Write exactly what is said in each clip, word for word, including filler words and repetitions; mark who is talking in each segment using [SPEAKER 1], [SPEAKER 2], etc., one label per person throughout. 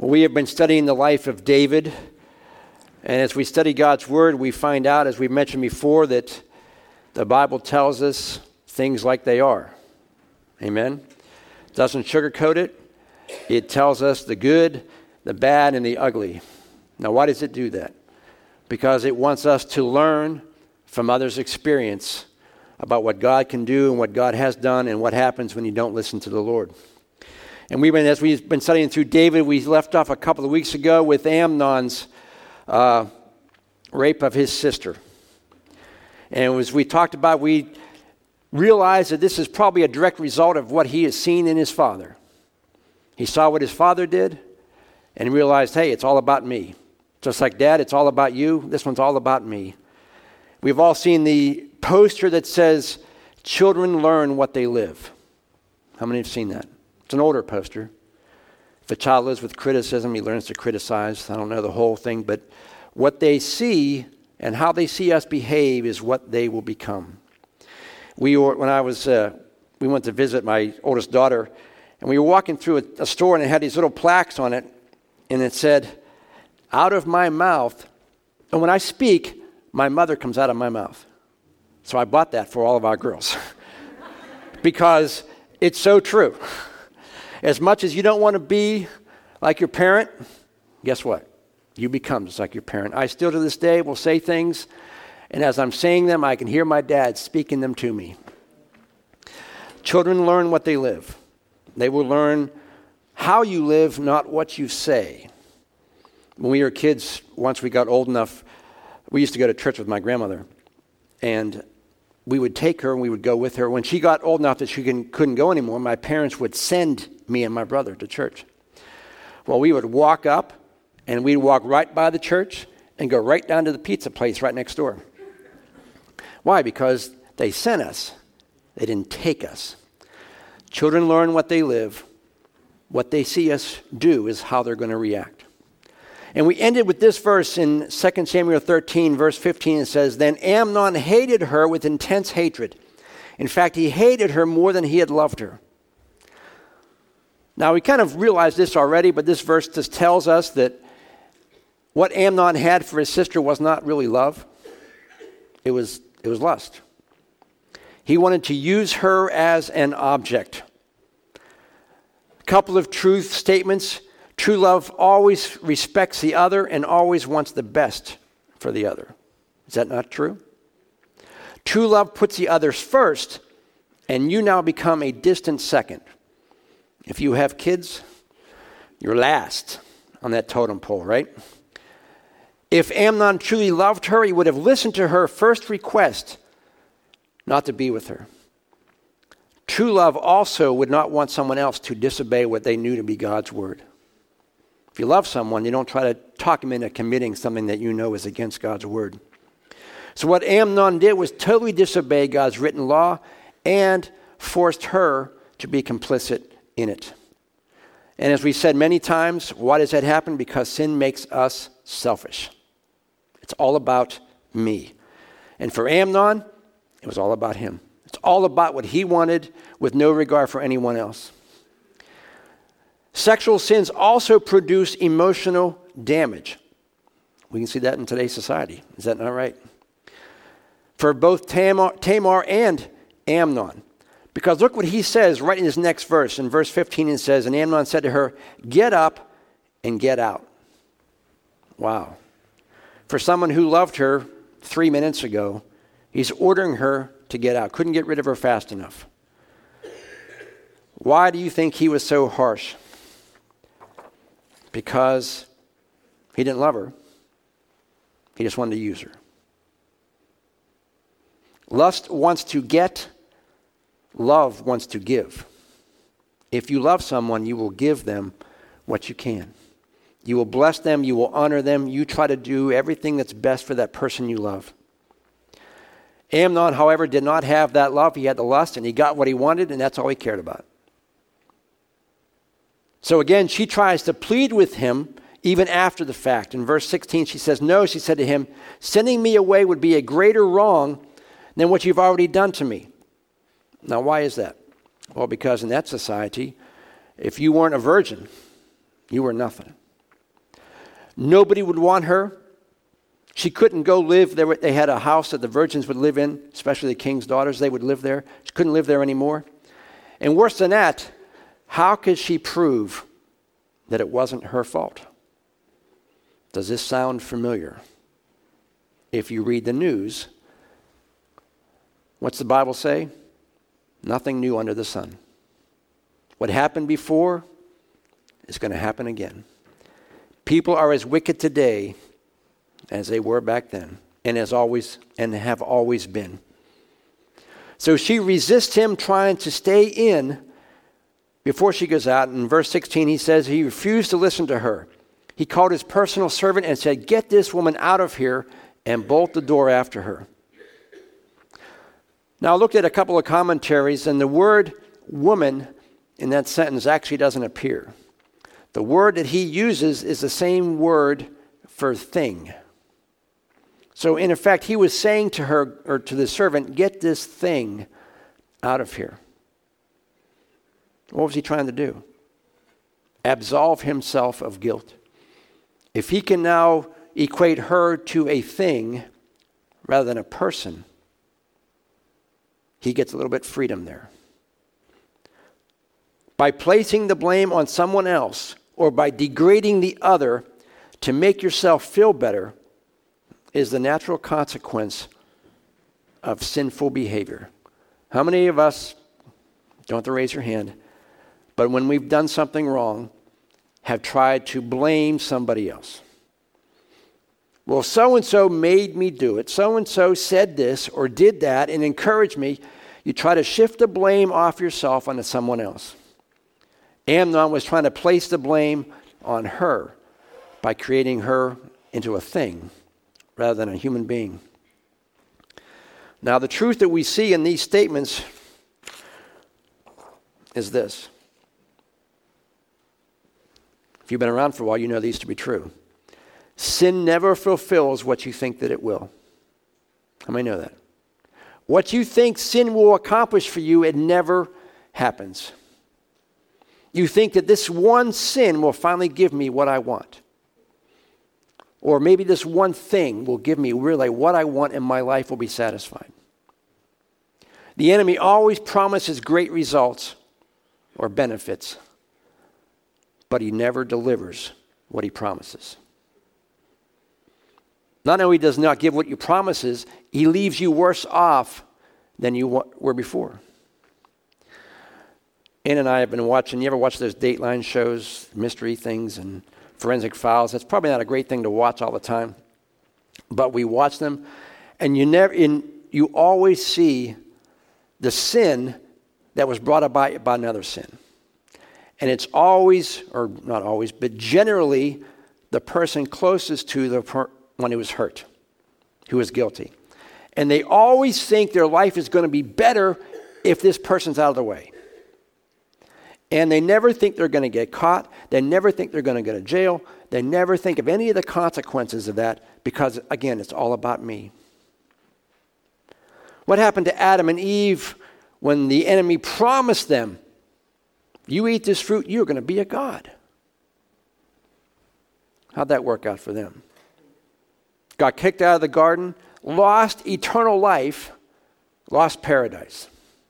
[SPEAKER 1] We have been studying the life of David, and as we study God's Word, we find out, as we've mentioned before, that the Bible tells us things like they are. Amen? It doesn't sugarcoat it. It tells us the good, the bad, and the ugly. Now, why does it do that? Because it wants us to learn from others' experience about what God can do and what God has done and what happens when you don't listen to the Lord. And we've been, as we've been studying through David, we left off a couple of weeks ago with Amnon's uh, rape of his sister. And as we talked about, we realized that this is probably a direct result of what he has seen in his father. He saw what his father did and realized, hey, it's all about me. Just like Dad, it's all about you. This one's all about me. We've all seen the poster that says, children learn what they live. How many have seen that? It's an older poster. If a child lives with criticism, he learns to criticize. I don't know the whole thing, but what they see and how they see us behave is what they will become. We were, when I was, uh, we went to visit my oldest daughter, and we were walking through a, a store, and it had these little plaques on it, and it said, out of my mouth, and when I speak, my mother comes out of my mouth. So I bought that for all of our girls because it's so true. As much as you don't want to be like your parent, guess what? You become just like your parent. I still to this day will say things, and as I'm saying them, I can hear my dad speaking them to me. Children learn what they live. They will learn how you live, not what you say. When we were kids, once we got old enough, we used to go to church with my grandmother, and we would take her and we would go with her. When she got old enough that she can, couldn't go anymore, my parents would send me and my brother to church. Well, we would walk up, and we'd walk right by the church and go right down to the pizza place right next door. Why? Because they sent us. They didn't take us. Children learn what they live. What they see us do is how they're going to react. And we ended with this verse in Second Samuel thirteen, verse fifteen. It says, then Amnon hated her with intense hatred. In fact, he hated her more than he had loved her. Now, we kind of realized this already, but this verse just tells us that what Amnon had for his sister was not really love. It was, it was lust. He wanted to use her as an object. A couple of truth statements. True love always respects the other and always wants the best for the other. Is that not true? True love puts the others first, and you now become a distant second. If you have kids, you're last on that totem pole, right? If Amnon truly loved her, he would have listened to her first request not to be with her. True love also would not want someone else to disobey what they knew to be God's word. If you love someone, you don't try to talk him into committing something that you know is against God's word. So what Amnon did was totally disobey God's written law and forced her to be complicit in it. And as we said many times, why does that happen? Because sin makes us selfish. It's all about me. And for Amnon, it was all about him. It's all about what he wanted with no regard for anyone else. Sexual sins also produce emotional damage. We can see that in today's society. Is that not right? For both Tamar, Tamar and Amnon. Because look what he says right in his next verse. In verse fifteen it says, and Amnon said to her, get up and get out. Wow. For someone who loved her three minutes ago, he's ordering her to get out. Couldn't get rid of her fast enough. Why do you think he was so harsh? Because he didn't love her. He just wanted to use her. Lust wants to get. Love wants to give. If you love someone, you will give them what you can. You will bless them. You will honor them. You try to do everything that's best for that person you love. Amnon, however, did not have that love. He had the lust, and he got what he wanted, and that's all he cared about. So again, she tries to plead with him even after the fact. In verse sixteen, she says, no, she said to him, sending me away would be a greater wrong than what you've already done to me. Now, why is that? Well, because in that society, if you weren't a virgin, you were nothing.
[SPEAKER 2] Nobody would want her. She couldn't go live there. They had a house that the virgins would live in, especially the king's daughters. They would live there. She couldn't live there anymore. And worse than that, how could she prove that it wasn't her fault? Does this sound familiar? If you read the news, what's the Bible say? Nothing new under the sun. What happened before is going to happen again. People are as wicked today as they were back then, and as always, and have always been. So she resists him, trying to stay in before she goes out. In verse sixteen, he says he refused to listen to her. He called his personal servant and said, "Get this woman out of here," and bolt the door after her. Now I looked at a couple of commentaries, and the word woman in that sentence actually doesn't appear. The word that he uses is the same word for thing. So in effect, he was saying to her, or to the servant, "Get this thing out of here." What was he trying to do? Absolve himself of guilt. If he can now equate her to a thing rather than a person, he gets a little bit of freedom there. By placing the blame on someone else or by degrading the other to make yourself feel better is the natural consequence of sinful behavior. How many of us, don't have to raise your hand, but when we've done something wrong, have tried to blame somebody else? Well, so-and-so made me do it. So-and-so said this or did that and encouraged me. You try to shift the blame off yourself onto someone else. Amnon was trying to place the blame on her by creating her into a thing rather than a human being. Now, the truth that we see in these statements is this. If you've been around for a while, you know these to be true. Sin never fulfills what you think that it will. How many know that? What you think sin will accomplish for you, it never happens. You think that this one sin will finally give me what I want. Or maybe this one thing will give me really what I want and my life will be satisfied. The enemy always promises great results or benefits, but he never delivers what he promises. Not only does not give what you promises, he leaves you worse off than you were before. Ann and I have been watching, you ever watch those Dateline shows, mystery things and forensic files? That's probably not a great thing to watch all the time, but we watch them, and you never, in, you always see the sin that was brought about by another sin. And it's always, or not always, but generally the person closest to the per- one who was hurt, who was guilty. And they always think their life is going to be better if this person's out of the way. And they never think they're going to get caught. They never think they're going to go to jail. They never think of any of the consequences of that because, again, it's all about me. What happened to Adam and Eve when the enemy promised them, you eat this fruit, you're going to be a god? How'd that work out for them? Got kicked out of the garden, lost eternal life, lost paradise.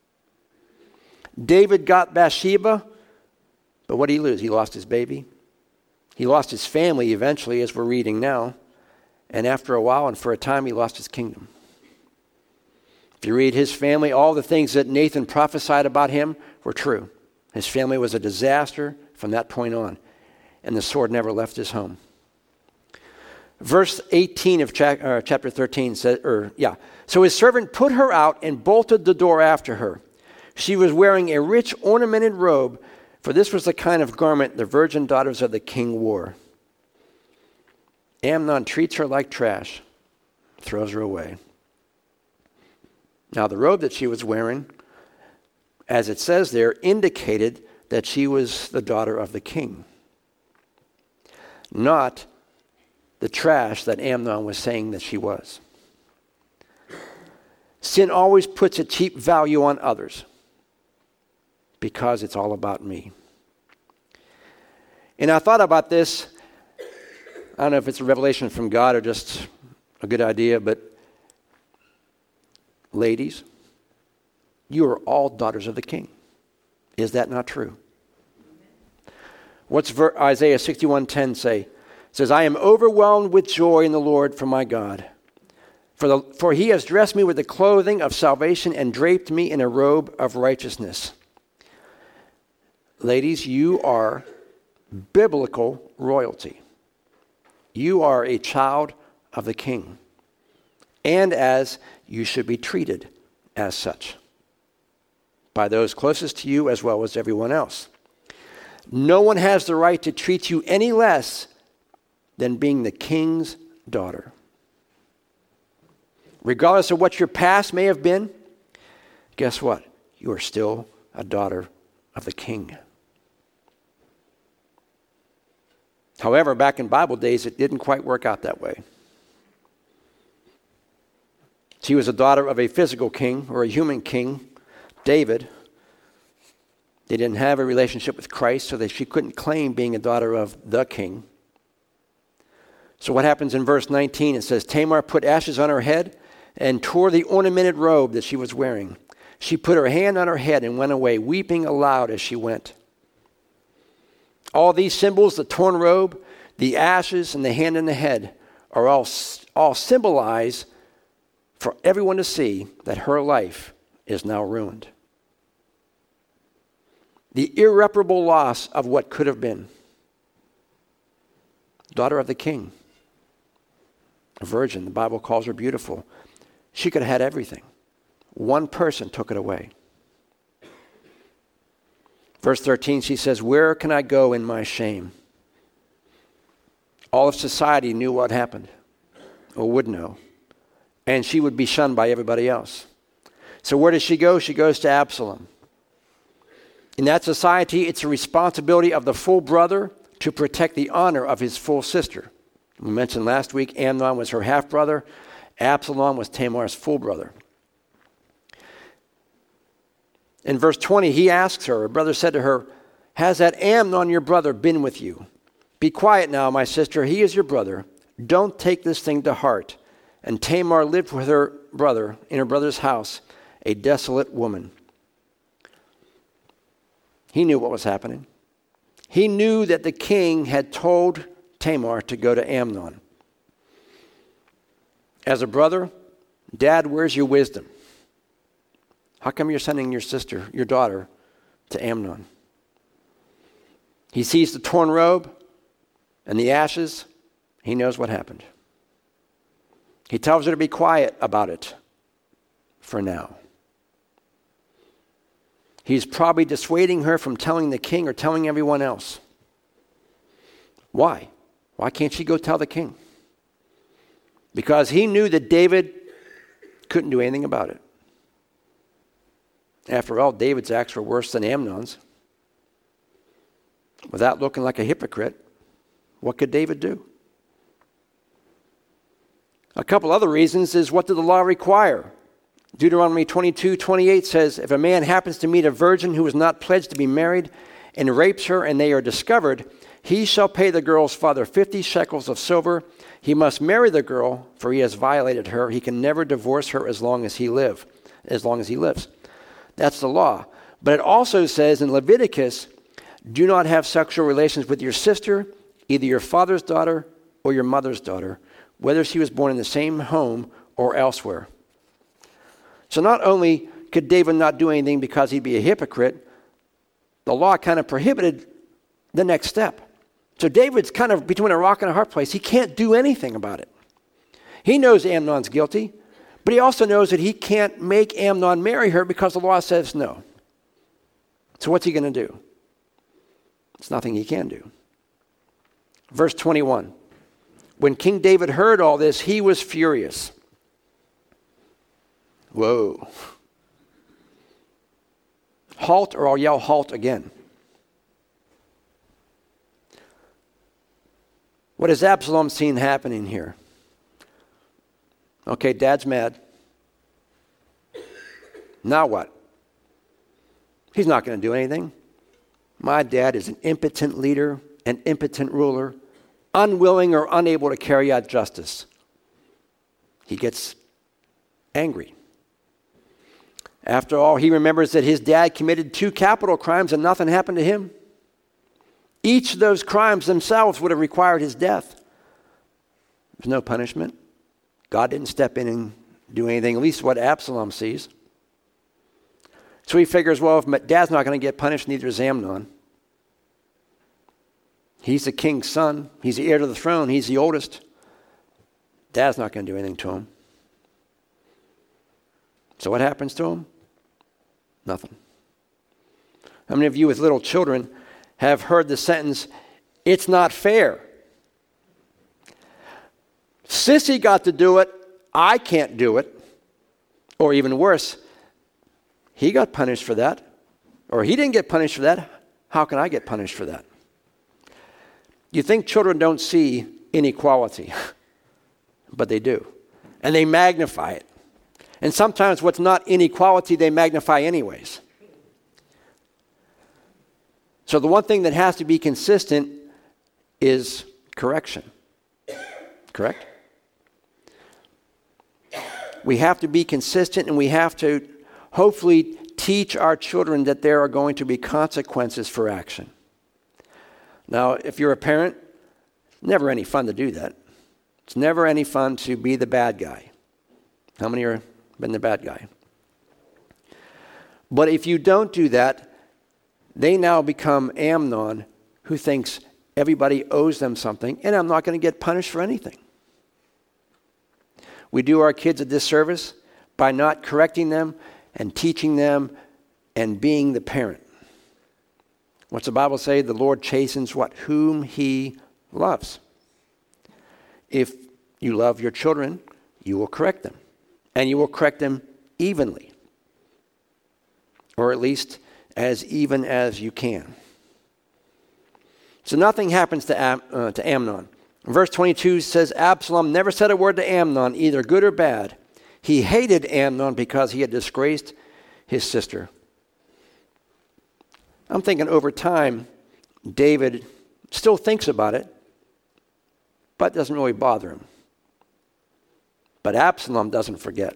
[SPEAKER 2] David got Bathsheba, but what did he lose? He lost his baby. He lost his family eventually, as we're reading now. And after a while and for a time, he lost his kingdom. If you read his family, all the things that Nathan prophesied about him were true. His family was a disaster from that point on. And the sword never left his home. Verse eighteen of cha- uh, chapter thirteen says, or yeah. So his servant put her out and bolted the door after her. She was wearing a rich ornamented robe, for this was the kind of garment the virgin daughters of the king wore. Amnon treats her like trash, throws her away. Now the robe that she was wearing, as it says there, indicated that she was the daughter of the king, not the trash that Amnon was saying that she was. Sin always puts a cheap value on others because it's all about me. And I thought about this.
[SPEAKER 1] I don't know if it's a revelation from God or just a good idea, but ladies, you are all daughters of the King. Is that not true? What's ver- Isaiah sixty-one ten say? It says, I am overwhelmed with joy in the Lord for my God. For, the, for he has dressed me with the clothing of salvation and draped me in a robe of righteousness. Ladies, you are biblical royalty. You are a child of the King. And as you should be treated as such by those closest to you as well as everyone else. No one has the right to treat you any less than being the King's daughter. Regardless of what your past may have been, guess what? You are still a daughter of the King. However, back in Bible days, it didn't quite work out that way. She was a daughter of a physical king or a human king, David. They didn't have a relationship with Christ, so that she couldn't claim being a daughter of the king. So what happens in verse nineteen? It says, Tamar put ashes on her head and tore the ornamented robe that she was wearing. She put her hand on her head and went away, weeping aloud as she went. All these symbols, the torn robe, the ashes, and the hand in the head, are all, all symbolize for everyone to see that her life is now ruined. The irreparable loss of what could have been. Daughter of the King. A virgin. The Bible calls her beautiful. She could have had everything. One person took it away. Verse thirteen, she says, where can I go in my shame? All of society knew what happened, or would know. And she would be shunned by everybody else. So where does she go? She goes to Absalom. In that society, it's a responsibility of the full brother to protect the honor of his full sister. We mentioned last week, Amnon was her half-brother. Absalom was Tamar's full brother. In verse twenty, he asks her, her brother said to her, has that Amnon, your brother, been with you? Be quiet now, my sister. He is your brother. Don't take this thing to heart. And Tamar lived with her brother in her brother's house, a desolate woman. He knew what was happening. He knew that the king had told Tamar to go to Amnon. As a brother, Dad, where's your wisdom? How come you're sending your sister, your daughter, to Amnon? He sees the torn robe and the ashes. He knows what happened. He tells her to be quiet about it for now. He's probably dissuading her from telling the king or telling everyone else. Why? Why can't she go tell the king? Because he knew that David couldn't do anything about it. After all, David's acts were worse than Amnon's. Without looking like a hypocrite, what could David do? A couple other reasons is, what did the law require? Deuteronomy twenty-two twenty-eight says, if a man happens to meet a virgin who is not pledged to be married and rapes her and they are discovered, he shall pay the girl's father fifty shekels of silver. He must marry the girl, for he has violated her. He can never divorce her as long as he live, as long as he lives. That's the law. But it also says in Leviticus, do not have sexual relations with your sister, either your father's daughter or your mother's daughter, whether she was born in the same home or elsewhere. So not only could David not do anything because he'd be a hypocrite, the law kind of prohibited the next step. So David's kind of between a rock and a hard place. He can't do anything about it. He knows Amnon's guilty, but he also knows that he can't make Amnon marry her because the law says no. So what's he going to do? It's nothing he can do. Verse twenty-one. When King David heard all this, he was furious. Whoa. Halt, or I'll yell halt again. What has Absalom seen happening here? Okay, Dad's mad. Now what? He's not going to do anything. My dad is an impotent leader, an impotent ruler.
[SPEAKER 2] unwilling or unable to carry out justice. He gets angry. After all, he remembers that his dad committed two capital crimes and nothing happened to him. Each of those crimes themselves would have required his death. There's no punishment. God didn't step in and do anything, at least what Absalom sees. So he figures, well, if dad's not going to get punished, neither is Amnon. He's the king's son. He's the heir to the throne. He's the oldest. Dad's not going to do anything to him. So what happens to him? Nothing. How many of you with little children have heard the sentence, "It's not fair"? Sissy got to do it. I can't do it. Or even worse, he got punished for that. Or he didn't get punished for that. How can I get punished for that? You think children don't see inequality, but they do. And they magnify it. And sometimes what's not inequality, they magnify anyways. So the one thing that has to be consistent is correction. Correct? We have to be consistent, and we have to hopefully teach our children that there are going to be consequences for action. Now, if you're a parent, it's never any fun to do that. It's never any fun to be the bad guy. How many are been the bad guy? But if you don't do that, they now become Amnon, who thinks everybody owes them something, and I'm not going to get punished for anything. We do our kids a disservice by not correcting them and teaching them and being the parent. What's the Bible say? The Lord chastens what? Whom he loves. If you love your children, you will correct them. And you will correct them evenly. Or at least as even as you can. So nothing happens to, Am- uh, to Amnon. Verse twenty-two says, Absalom never said a word to Amnon, either good or bad. He hated Amnon because he had disgraced his sister. I'm thinking over time, David still thinks about it, but doesn't really bother him. But Absalom doesn't forget.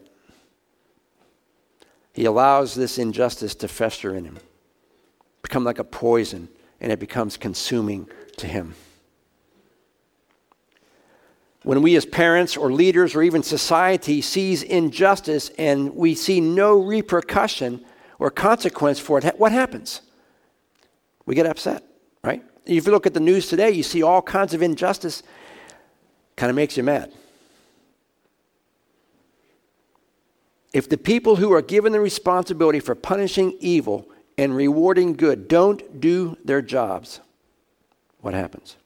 [SPEAKER 2] He allows this injustice to fester in him, become like a poison, and it becomes consuming to him. When we as parents or leaders or even society sees injustice and we see no repercussion or consequence for it, what happens? We get upset, right? If you look at the news today, you see all kinds of injustice. Kind of makes you mad. If the people who are given the responsibility for punishing evil and rewarding good don't do their jobs, what happens?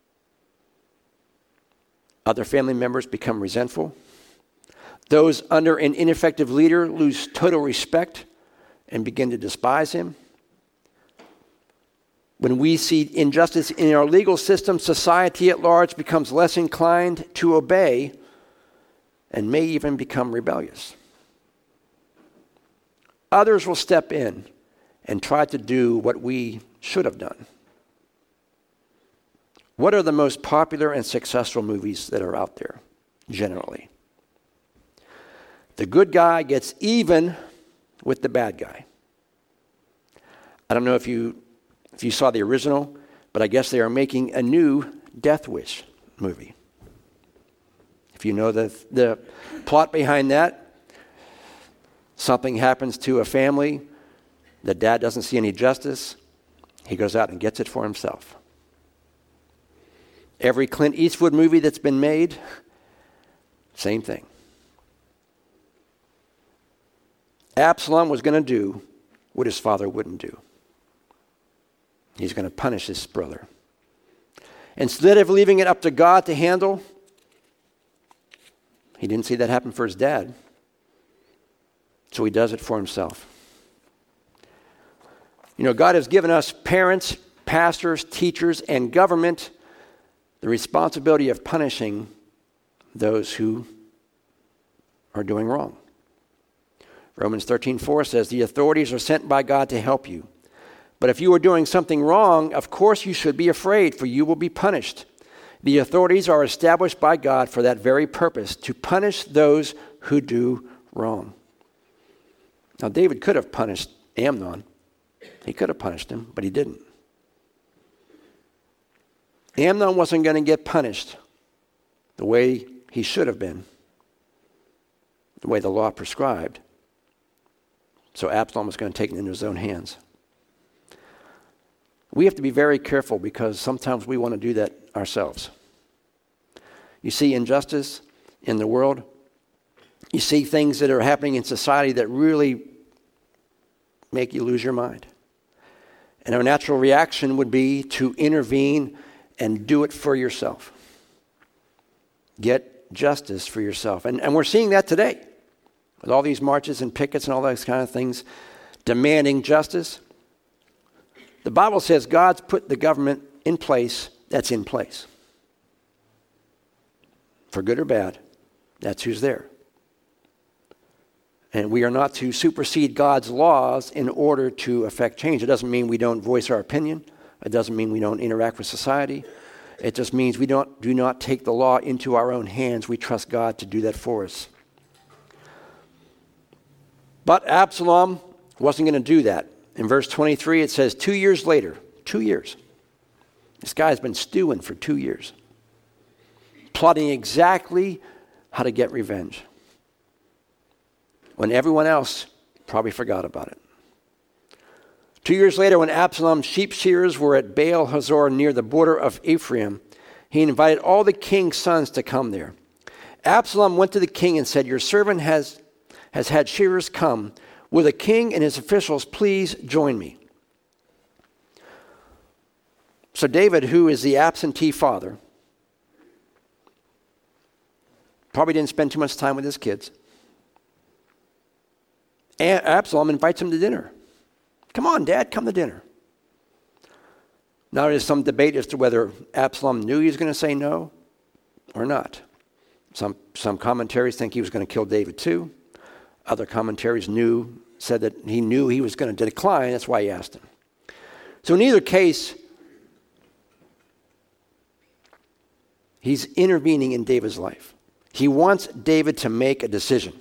[SPEAKER 2] Other family members become resentful. Those under an ineffective leader lose total respect and begin to despise him. When we see injustice in our legal system, society at large becomes less inclined to obey and may even become rebellious. Others will step in and try to do what we should have done. What are the most popular and successful movies that are out there, generally? The good guy gets even with the bad guy. I don't know if you if you saw the original, but I guess they are making a new Death Wish movie. If you know the the plot behind that, something happens to a family, the dad doesn't see any justice, he goes out and gets it for himself. Every Clint Eastwood movie that's been made, same thing. Absalom was going to do what his father wouldn't do. He's going to punish his brother. Instead of leaving it up to God to handle, he didn't see that happen for his dad. So he does it for himself. You know, God has given us parents, pastors, teachers, and government the responsibility of punishing those who are doing wrong. Romans thirteen four says, the authorities are sent by God to help you. But if you are doing something wrong, of course you should be afraid, for you will be punished. The authorities are established by God for that very purpose, to punish those who do wrong. Now, David could have punished Amnon. He could have punished him, but he didn't. Amnon wasn't going to get punished the way he should have been, the way the law prescribed. So Absalom was going to take it into his own hands. We have to be very careful because sometimes we want to do that ourselves. You see injustice in the world. You see things that are happening in society that really make you lose your mind. And our natural reaction would be to intervene and do it for yourself. Get justice for yourself. And, and we're seeing that today with all these marches and pickets and all those kind of things demanding justice. The Bible says God's put the government in place that's in place. For good or bad, that's who's there. And we are not to supersede God's laws in order to affect change. It doesn't mean we don't voice our opinion. It doesn't mean we don't interact with society. It just means we don't do not take the law into our own hands. We trust God to do that for us. But Absalom wasn't going to do that. In verse twenty-three, it says, two years later, two years. This guy's been stewing for two years, plotting exactly how to get revenge, when everyone else probably forgot about it. Two years later, when Absalom's sheep shearers were at Baal Hazor near the border of Ephraim, he invited all the king's sons to come there. Absalom went to the king and said, your servant has, has had shearers come. Will the king and his officials please join me? So David, who is the absentee father, probably didn't spend too much time with his kids. And Absalom invites him to dinner. Come on, Dad, come to dinner. Now there's some debate as to whether Absalom knew he was going to say no or not. Some, some commentaries think he was going to kill David too. Other commentaries knew, said that he knew he was going to decline. That's why he asked him. So in either case, he's intervening in David's life. He wants David to make a decision.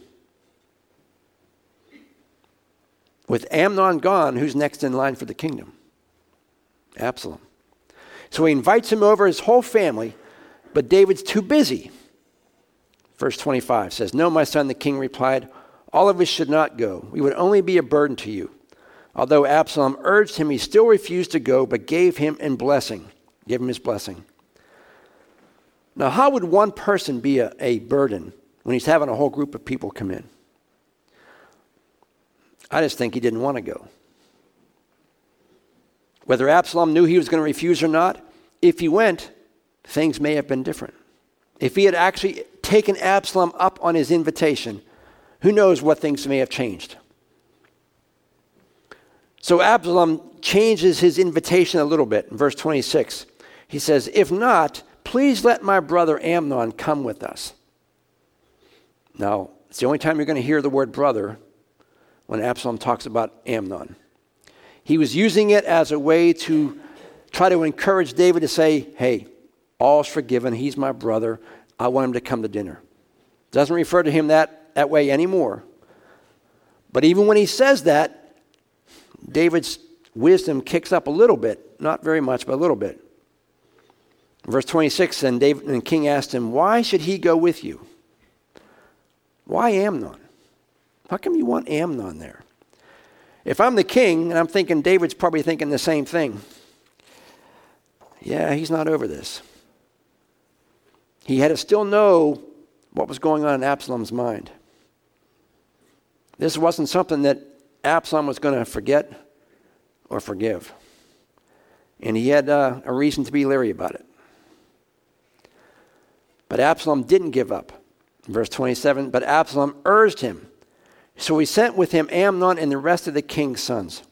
[SPEAKER 2] With Amnon gone, who's next in line for the kingdom? Absalom. So he invites him over, his whole family, but David's too busy. Verse twenty-five says, no, my son, the king replied, all of us should not go. We would only be a burden to you. Although Absalom urged him, he still refused to go, but gave him in blessing. Gave him his blessing. Now, how would one person be a, a burden when he's having a whole group of people come in? I just think he didn't want to go. Whether Absalom knew he was going to refuse or not, if he went, things may have been different. If he had actually taken Absalom up on his invitation, who knows what things may have changed. So Absalom changes his invitation a little bit. In verse twenty-six, he says, if not, please let my brother Amnon come with us. Now, it's the only time you're going to hear the word brother when Absalom talks about Amnon. He was using it as a way to try to encourage David to say, hey, all's forgiven. He's my brother. I want him to come to dinner. Doesn't refer to him that, that way anymore. But even when he says that, David's wisdom kicks up a little bit. Not very much, but a little bit. Verse twenty-six, and David and the king asked him, why should he go with you? Why Amnon? How come you want Amnon there? If I'm the king, and I'm thinking David's probably thinking the same thing. Yeah, he's not over this. He had to still know what was going on in Absalom's mind. This wasn't something that Absalom was going to forget or forgive. And he had uh, a reason to be leery about it. But Absalom didn't give up. Verse twenty-seven, but Absalom urged him. So he sent with him Amnon and the rest of the king's sons.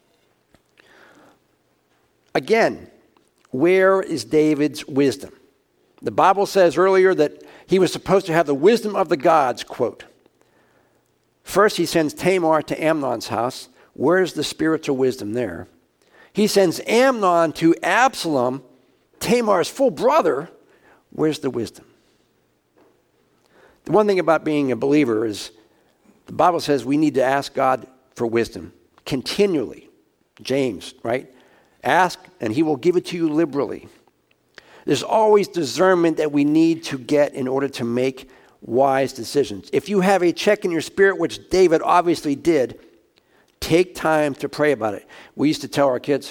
[SPEAKER 2] Again, where is David's wisdom? The Bible says earlier that he was supposed to have the wisdom of the gods, quote. First, he sends Tamar to Amnon's house. Where's the spiritual wisdom there? He sends Amnon to Absalom, Tamar's full brother. Where's the wisdom? The one thing about being a believer is the Bible says we need to ask God for wisdom continually. James, right? Ask and he will give it to you liberally. There's always discernment that we need to get in order to make wise decisions. If you have a check in your spirit, which David obviously did, take time to pray about it. We used to tell our kids,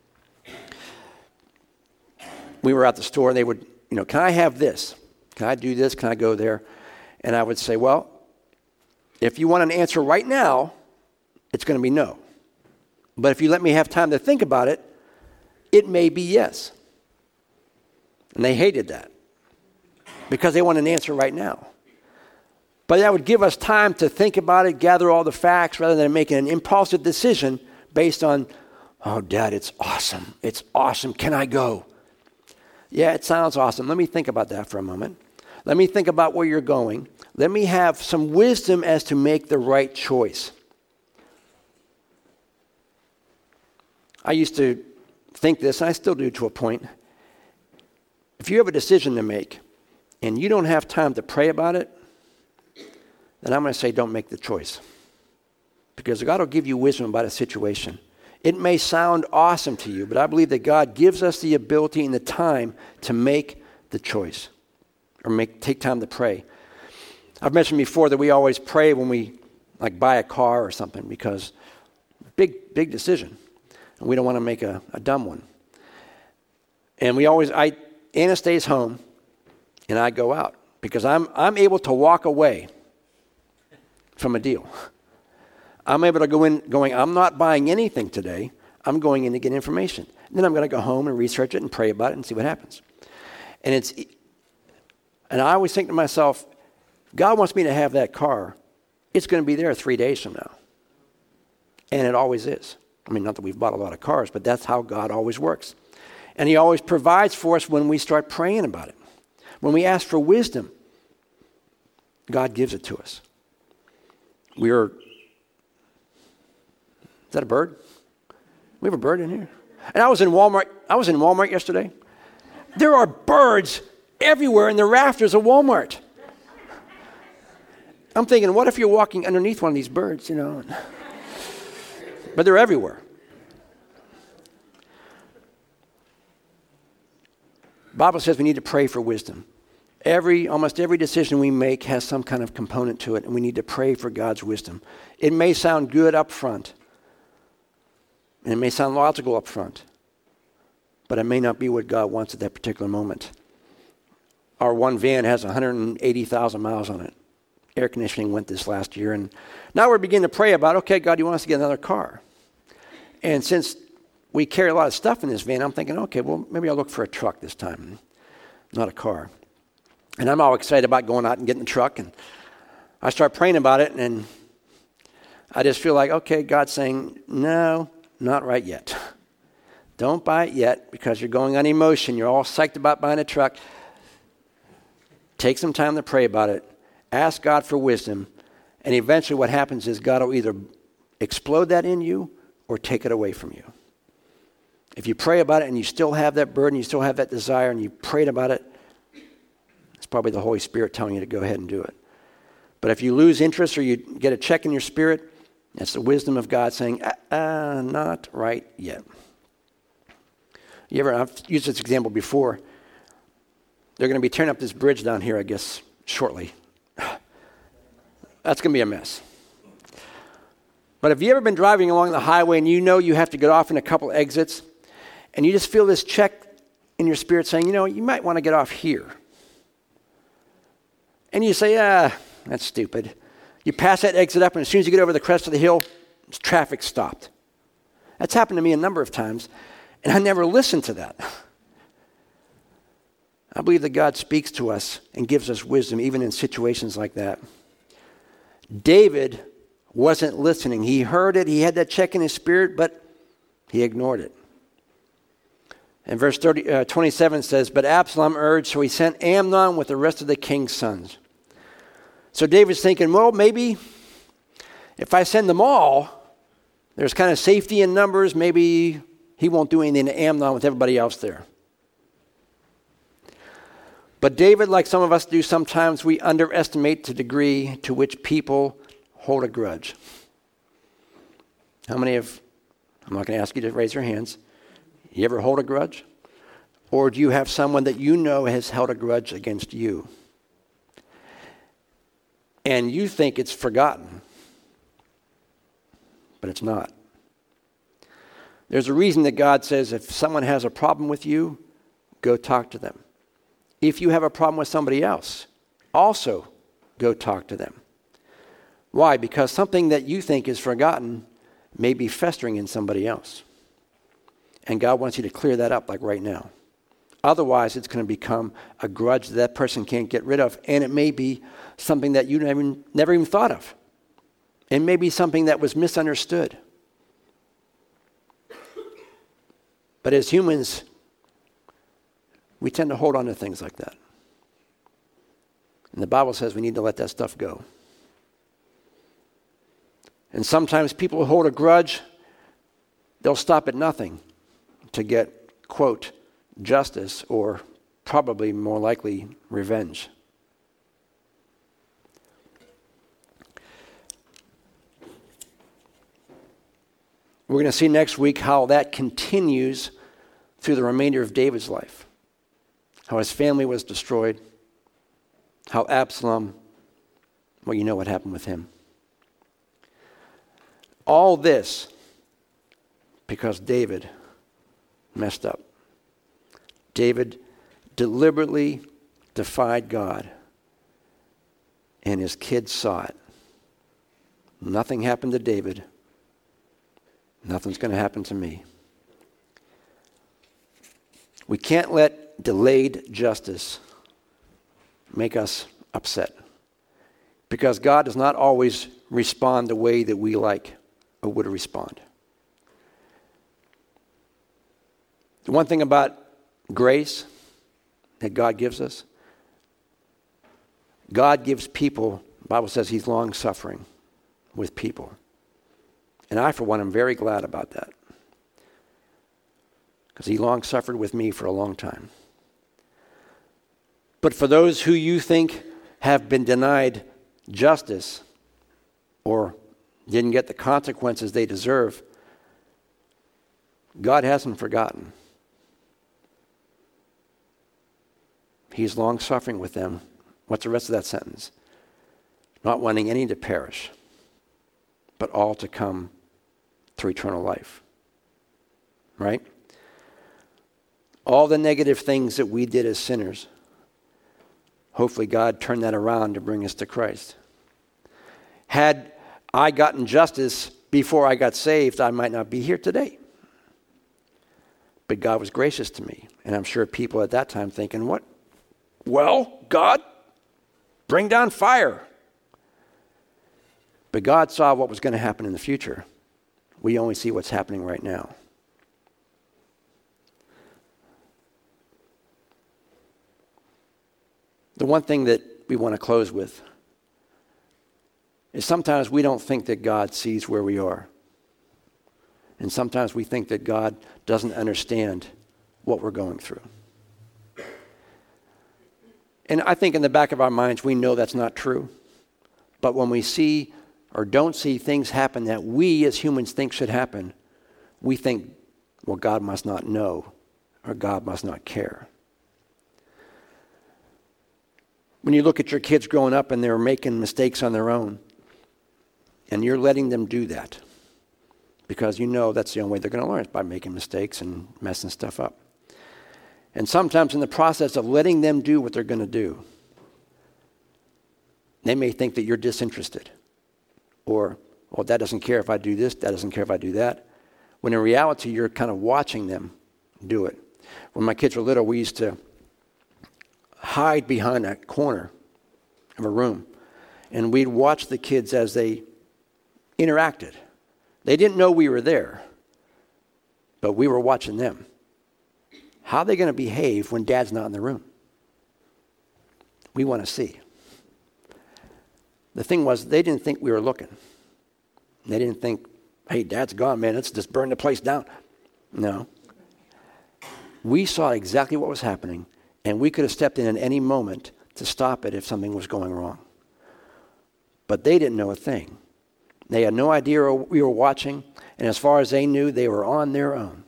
[SPEAKER 2] we were at the store and they would, you know, can I have this? Can I do this? Can I go there? And I would say, well, if you want an answer right now, it's going to be no. But if you let me have time to think about it, it may be yes. And they hated that because they want an answer right now. But that would give us time to think about it, gather all the facts, rather than making an impulsive decision based on, oh, Dad, it's awesome. It's awesome. Can I go? Yeah, it sounds awesome. Let me think about that for a moment. Let me think about where you're going. Let me have some wisdom as to make the right choice. I used to think this, and I still do to a point. If you have a decision to make and you don't have time to pray about it, then I'm going to say don't make the choice. Because God will give you wisdom about a situation. It may sound awesome to you, but I believe that God gives us the ability and the time to make the choice or make take time to pray. I've mentioned before that we always pray when we like buy a car or something because big, big decision. And we don't want to make a, a dumb one. And we always, I, Anna stays home and I go out because I'm I'm able to walk away from a deal. I'm able to go in going, I'm not buying anything today. I'm going in to get information. And then I'm going to go home and research it and pray about it and see what happens. And it's, and I always think to myself, God wants me to have that car. It's going to be there three days from now. And it always is. I mean, not that we've bought a lot of cars, but that's how God always works. And he always provides for us when we start praying about it. When we ask for wisdom, God gives it to us. We are, is that a bird? We have a bird in here. And I was in Walmart, I was in Walmart yesterday. There are birds everywhere in the rafters of Walmart. I'm thinking, what if you're walking underneath one of these birds, you know? But they're everywhere. The Bible says we need to pray for wisdom. Every, almost every decision we make has some kind of component to it, and we need to pray for God's wisdom. It may sound good up front, and it may sound logical up front, but it may not be what God wants at that particular moment. Our one van has one hundred eighty thousand miles on it. Air conditioning went this last year, and now we're beginning to pray about, okay, God, you want us to get another car? And since we carry a lot of stuff in this van, I'm thinking, okay, well, maybe I'll look for a truck this time, not a car. And I'm all excited about going out and getting the truck, and I start praying about it, and I just feel like, okay, God's saying, no, not right yet. Don't buy it yet because you're going on emotion. You're all psyched about buying a truck. Take some time to pray about it. Ask God for wisdom, and eventually what happens is God will either explode that in you or take it away from you. If you pray about it and you still have that burden, you still have that desire, and you prayed about it, it's probably the Holy Spirit telling you to go ahead and do it. But if you lose interest or you get a check in your spirit, that's the wisdom of God saying, uh, uh, not right yet. You ever, I've used this example before. They're going to be tearing up this bridge down here, I guess, shortly. That's going to be a mess. But have you ever been driving along the highway and you know you have to get off in a couple exits, and you just feel this check in your spirit saying, you know, you might want to get off here. And you say, ah, that's stupid. You pass that exit up, and as soon as you get over the crest of the hill, traffic stopped. That's happened to me a number of times, and I never listened to that. I believe that God speaks to us and gives us wisdom even in situations like that. David wasn't listening. He heard it. He had that check in his spirit, but he ignored it. And verse thirty, uh, twenty-seven says, but Absalom urged, so he sent Amnon with the rest of the king's sons. So David's thinking, well, maybe if I send them all, there's kind of safety in numbers. Maybe he won't do anything to Amnon with everybody else there. But David, like some of us do sometimes, we underestimate the degree to which people hold a grudge. How many of, I'm not going to ask you to raise your hands. You ever hold a grudge? Or do you have someone that you know has held a grudge against you? And you think it's forgotten, but it's not. There's a reason that God says if someone has a problem with you, go talk to them. If you have a problem with somebody else, also go talk to them. Why? Because something that you think is forgotten may be festering in somebody else. And God wants you to clear that up like right now. Otherwise, it's going to become a grudge that that person can't get rid of. And it may be something that you never, never even thought of. It may be something that was misunderstood. But as humans, we tend to hold on to things like that. And the Bible says we need to let that stuff go. And sometimes people who hold a grudge, they'll stop at nothing to get, quote, justice, or probably more likely revenge. We're going to see next week how that continues through the remainder of David's life. How his family was destroyed. How Absalom, well, you know what happened with him. All this because David messed up. David deliberately defied God, and his kids saw it. Nothing happened to David. Nothing's going to happen to me. We can't let delayed justice make us upset, because God does not always respond the way that we like or would respond. The one thing about grace that God gives us, God gives people, the Bible says he's long-suffering with people. And I, for one, am very glad about that, because he long-suffered with me for a long time. But for those who you think have been denied justice or didn't get the consequences they deserve, God hasn't forgotten. He's long-suffering with them. What's the rest of that sentence? Not wanting any to perish, but all to come to eternal life. Right? All the negative things that we did as sinners, hopefully God turned that around to bring us to Christ. Had I gotten justice before I got saved, I might not be here today. But God was gracious to me. And I'm sure people at that time thinking, what? Well, God, bring down fire. But God saw what was going to happen in the future. We only see what's happening right now. The one thing that we want to close with is sometimes we don't think that God sees where we are. And sometimes we think that God doesn't understand what we're going through. And I think in the back of our minds, we know that's not true. But when we see or don't see things happen that we as humans think should happen, we think, well, God must not know, or God must not care. When you look at your kids growing up and they're making mistakes on their own, and you're letting them do that, because you know that's the only way they're going to learn, is by making mistakes and messing stuff up. And sometimes in the process of letting them do what they're going to do, they may think that you're disinterested. Or, well, Dad doesn't care if I do this, Dad doesn't care if I do that. When in reality, you're kind of watching them do it. When my kids were little, we used to hide behind a corner of a room, and we'd watch the kids as they interacted. They didn't know we were there, but we were watching them. How are they going to behave when Dad's not in the room? We want to see. The thing was, they didn't think we were looking. They didn't think, hey, Dad's gone, man, let's just burn the place down. No. We saw exactly what was happening, And we could have stepped in at any moment to stop it if something was going wrong. But they didn't know a thing. They had no idea we were watching, and as far as they knew, they were on their own.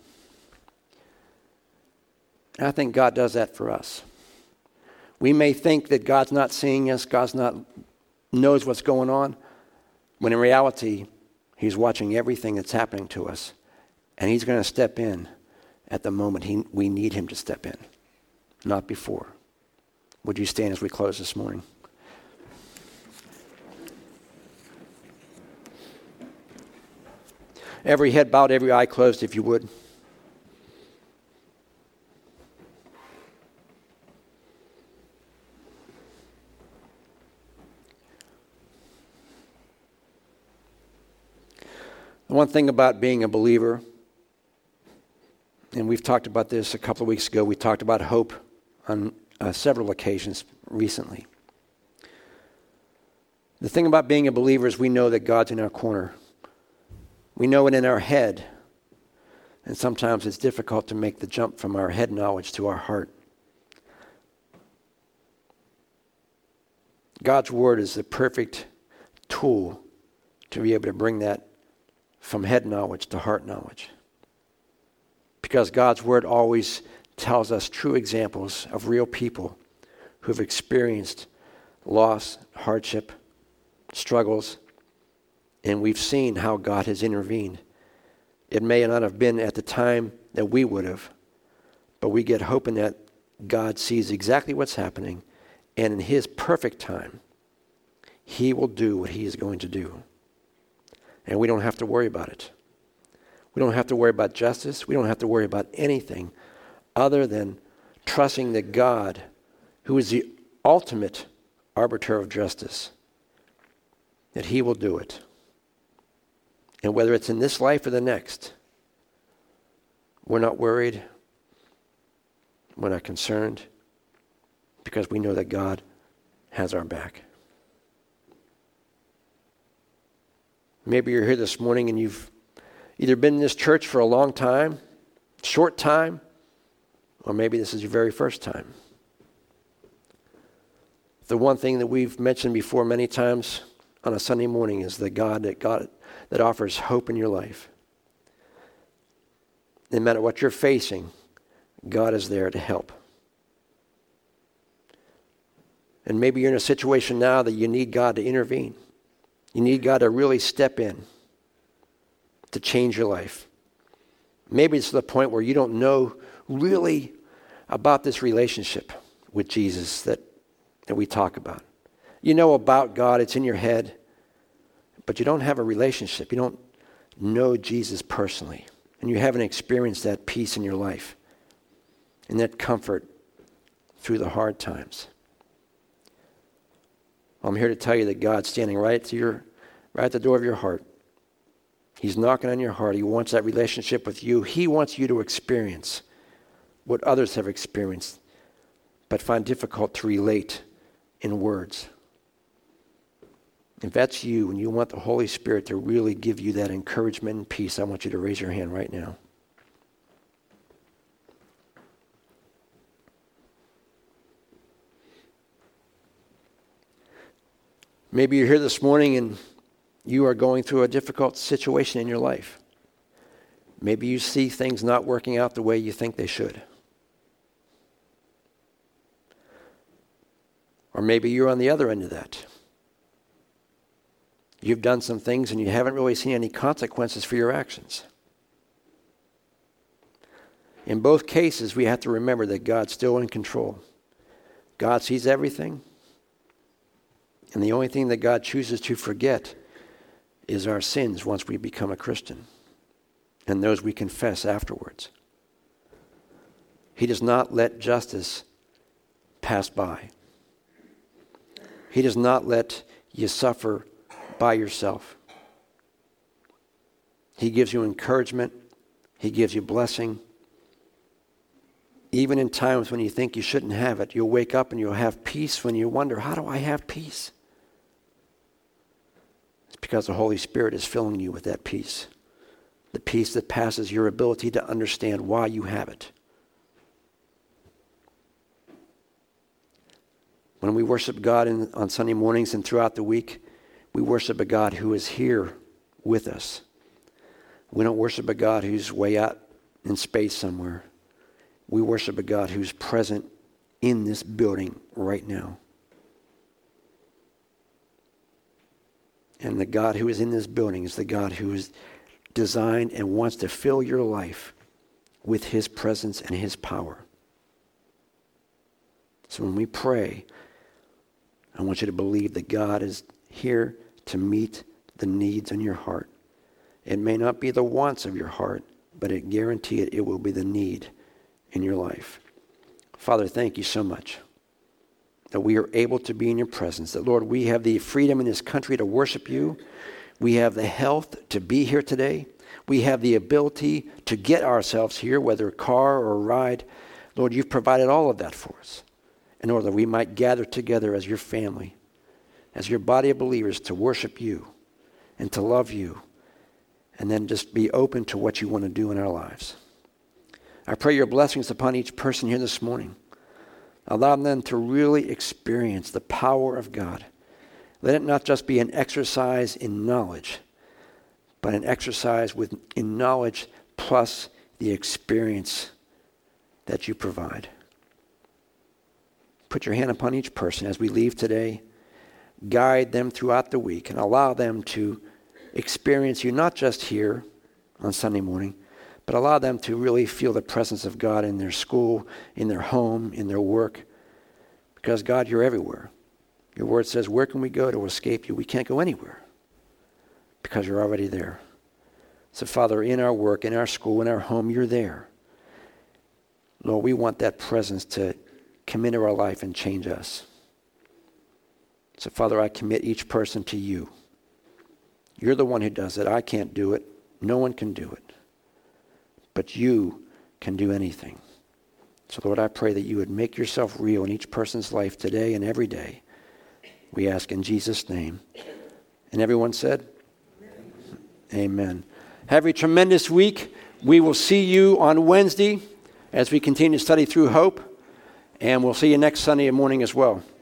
[SPEAKER 2] And I think God does that for us. We may think that God's not seeing us, God's not knows what's going on, when in reality, he's watching everything that's happening to us, and he's going to step in at the moment he, we need him to step in, not before. Would you stand as we close this morning? Every head bowed, every eye closed, if you would. The one thing about being a believer, and we've talked about this a couple of weeks ago, we talked about hope on uh, several occasions recently. The thing about being a believer is we know that God's in our corner. We know it in our head, and sometimes it's difficult to make the jump from our head knowledge to our heart. God's word is the perfect tool to be able to bring that from head knowledge to heart knowledge. Because God's word always tells us true examples of real people who have experienced loss, hardship, struggles, and we've seen how God has intervened. It may not have been at the time that we would have, but we get hoping that God sees exactly what's happening, and in his perfect time, he will do what he is going to do. And we don't have to worry about it. We don't have to worry about justice. We don't have to worry about anything other than trusting that God, who is the ultimate arbiter of justice, that he will do it. And whether it's in this life or the next, we're not worried. We're not concerned, because we know that God has our back. Maybe you're here this morning and you've either been in this church for a long time, short time, or maybe this is your very first time. The one thing that we've mentioned before many times on a Sunday morning is the God that God that offers hope in your life. No matter what you're facing, God is there to help. And maybe you're in a situation now that you need God to intervene. You need God to really step in to change your life. Maybe it's to the point where you don't know really about this relationship with Jesus that, that we talk about. You know about God, it's in your head, but you don't have a relationship. You don't know Jesus personally, and you haven't experienced that peace in your life and that comfort through the hard times. I'm here to tell you that God's standing right at your, right at the door of your heart. He's knocking on your heart. He wants that relationship with you. He wants you to experience what others have experienced, but find difficult to relate in words. If that's you and you want the Holy Spirit to really give you that encouragement and peace, I want you to raise your hand right now. Maybe you're here this morning and you are going through a difficult situation in your life. Maybe you see things not working out the way you think they should. Or maybe you're on the other end of that. You've done some things and you haven't really seen any consequences for your actions. In both cases, we have to remember that God's still in control. God sees everything. And the only thing that God chooses to forget is our sins once we become a Christian, and those we confess afterwards. He does not let justice pass by. He does not let you suffer by yourself. He gives you encouragement. He gives you blessing. Even in times when you think you shouldn't have it, you'll wake up and you'll have peace when you wonder, how do I have peace? It's because the Holy Spirit is filling you with that peace. The peace that passes your ability to understand why you have it. When we worship God in, on Sunday mornings and throughout the week, we worship a God who is here with us. We don't worship a God who's way out in space somewhere. We worship a God who's present in this building right now. And the God who is in this building is the God who is designed and wants to fill your life with his presence and his power. So when we pray, I want you to believe that God is here to meet the needs in your heart. It may not be the wants of your heart, but I guarantee it, it will be the need in your life. Father, thank you so much that we are able to be in your presence. That, Lord, we have the freedom in this country to worship you. We have the health to be here today. We have the ability to get ourselves here, whether a car or a ride. Lord, you've provided all of that for us in order that we might gather together as your family, as your body of believers, to worship you and to love you, and then just be open to what you want to do in our lives. I pray your blessings upon each person here this morning. Allow them to really experience the power of God. Let it not just be an exercise in knowledge, but an exercise with, in knowledge plus the experience that you provide. Put your hand upon each person as we leave today. Guide them throughout the week and allow them to experience you not just here on Sunday morning, but allow them to really feel the presence of God in their school, in their home, in their work. Because God, you're everywhere. Your word says, where can we go to escape you? We can't go anywhere because you're already there. So Father, in our work, in our school, in our home, you're there. Lord, we want that presence to come into our life and change us. So Father, I commit each person to you. You're the one who does it. I can't do it. No one can do it. But you can do anything. So Lord, I pray that you would make yourself real in each person's life today and every day. We ask in Jesus' name. And everyone said, Amen. Amen. Have a tremendous week. We will see you on Wednesday as we continue to study through hope. And we'll see you next Sunday morning as well.